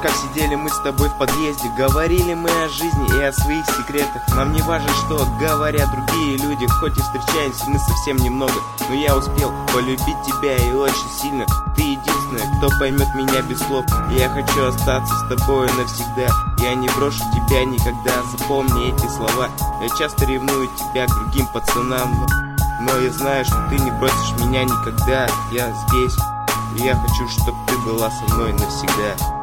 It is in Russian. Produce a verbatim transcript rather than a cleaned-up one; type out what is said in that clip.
как сидели мы с тобой в подъезде. Говорили мы о жизни и о своих секретах. Нам не важно, что говорят другие люди. Хоть и встречаемся мы совсем немного, но я успел полюбить тебя и очень сильно. Ты единственная, кто поймет меня без слов. И я хочу остаться с тобой навсегда. Я не брошу тебя никогда, запомни эти слова. Я часто ревную тебя к другим пацанам, но, но я знаю, что ты не бросишь меня никогда. Я здесь, и я хочу, чтобы ты была со мной навсегда.